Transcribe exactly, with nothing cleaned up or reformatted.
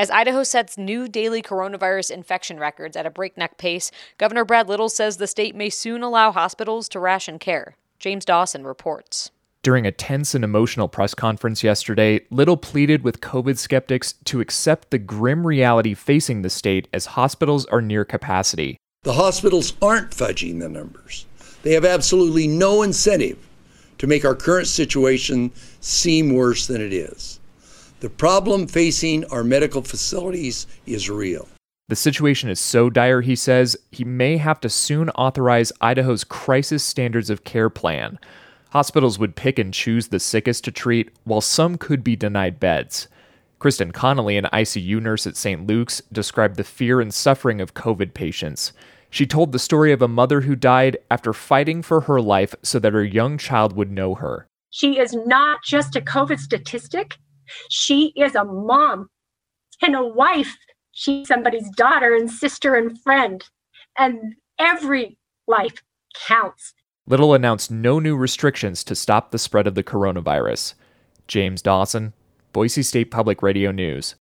As Idaho sets new daily coronavirus infection records at a breakneck pace, Governor Brad Little says the state may soon allow hospitals to ration care. James Dawson reports. During a tense and emotional press conference yesterday, Little pleaded with COVID skeptics to accept the grim reality facing the state as hospitals are near capacity. The hospitals aren't fudging the numbers. They have absolutely no incentive to make our current situation seem worse than it is. The problem facing our medical facilities is real. The situation is so dire, he says, he may have to soon authorize Idaho's Crisis Standards of Care plan. Hospitals would pick and choose the sickest to treat, while some could be denied beds. Kristen Connolly, an I C U nurse at Saint Luke's, described the fear and suffering of COVID patients. She told the story of a mother who died after fighting for her life so that her young child would know her. She is not just a COVID statistic. She is a mom and a wife. She's somebody's daughter and sister and friend. And every life counts. Little announced no new restrictions to stop the spread of the coronavirus. James Dawson, Boise State Public Radio News.